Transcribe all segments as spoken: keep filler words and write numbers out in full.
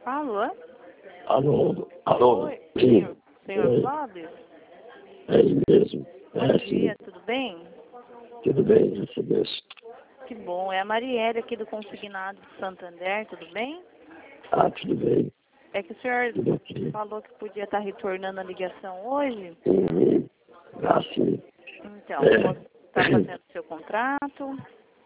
Alô? Alô, alô. Oi, Sim. senhor, senhor Oi. Clóvis? É ele mesmo. Bom É, dia, sim. tudo bem? Tudo bem, graças a Deus. Que bom, é a Marielle aqui do Consignado de Santander, tudo bem? Ah, tudo bem. É que o senhor Tudo ok. falou que podia estar retornando a ligação hoje. Uhum. Ah, sim. Então, É. está fazendo seu contrato.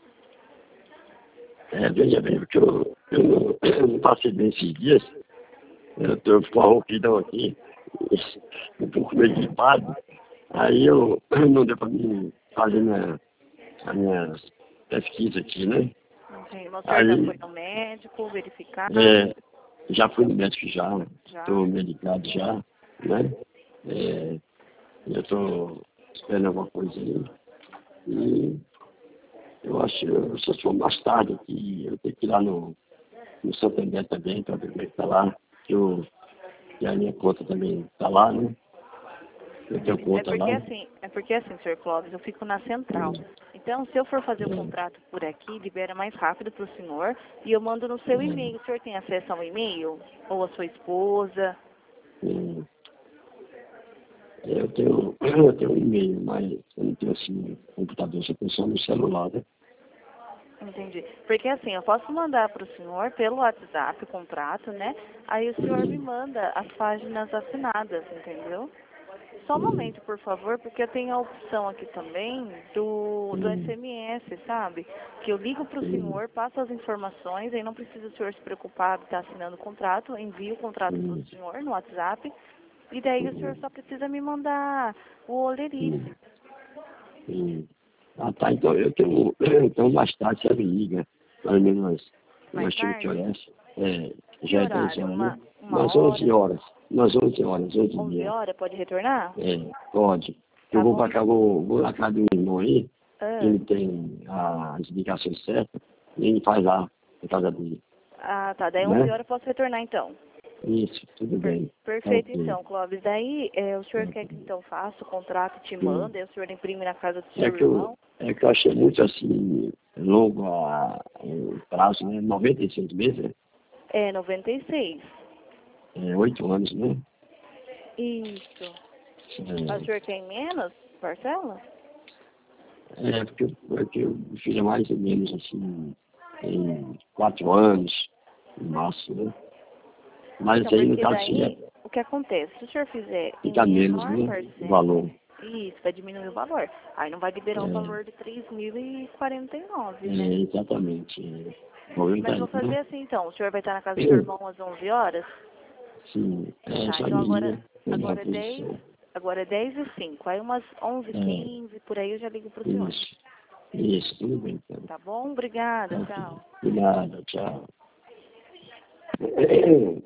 É, veja bem, porque eu, eu, não, eu não passei bem esses dias. Eu estou com a rouquidão aqui, um pouco meio gripado. Aí eu não deu para mim fazer minha, a minha pesquisa aqui, né? Entendi. Mas o senhor já foi Aí, no médico, verificar? é, já fui no médico já, Já? estou medicado já, né? É, eu estou esperando alguma coisa aí. E eu acho, eu só for mais tarde que eu tenho que ir lá no, no Santander também, para ver como é que está lá. Que, eu, que a minha conta também está lá, né? Eu tenho É conta porque lá. assim, é porque assim, senhor Clóvis, eu fico na central. Então, se eu for fazer o É, contrato por aqui, libera mais rápido para o senhor e eu mando no seu e-mail. O senhor tem acesso ao e-mail? Ou a sua esposa? é, é, eu tenho, eu tenho um e-mail, mas eu não tenho assim computador, só tenho só no celular, né? Entendi. Porque assim, eu posso mandar para o senhor pelo WhatsApp o contrato, né? Aí o senhor me manda as páginas assinadas, entendeu? Só um momento, por favor, porque eu tenho a opção aqui também do, do S M S, sabe? Que eu ligo para o senhor, passo as informações, aí não precisa o senhor se preocupar de estar assinando o contrato, envio o contrato para o senhor no WhatsApp, e daí o senhor só precisa me mandar o olerife. Sim. Ah, tá. Então eu tenho, então mais tarde você me liga, mais ou menos Mais umas oito tarde? horas. É, Que já é dez horário? horas, né? Uma, uma Umas onze hora? horas. Umas onze horas, onze e onze meia. horas? Pode retornar? É, pode. Eu Tá vou bom. pra cá, vou, vou na casa do meu irmão aí, Ah, ele tem as indicações certas, e ele faz lá na casa dele, ah, tá. Daí onze né? horas eu posso retornar então. Isso, tudo Per- bem. Tá perfeito, ok. então, Clóvis. Daí, é, o senhor Tá quer que ok. então faça o contrato e te Sim. manda, e o senhor imprime na casa do É seu que eu, irmão? é que eu achei muito assim, longo a, o prazo, né? noventa e seis meses, né? É, noventa e seis. É, oito anos, né? Isso. Mas o senhor quer em menos, parcela? É, é porque, porque eu fiz mais ou menos assim, em quatro anos, no máximo, né? Mas Então, isso aí no porque caso seria, daí, o que acontece? Se o senhor fizer em fica menos, menor né? O parcela, valor. isso, vai diminuir o valor. Aí não vai liberar o É, valor de três mil e quarenta e nove, é, né? exatamente. É, noventa Mas vou anos, né? fazer assim então, o senhor vai estar na casa do seu irmão às onze horas? Sim, é, Tá, só então me agora, liga, eu dou uma agora é dez, posição. agora é dez e cinco. Aí umas onze e É, quinze, por aí eu já ligo pro senhor. isso, isso, tudo bem, cara. Tá bom? Obrigada, Tá ok. tchau. De nada, tchau.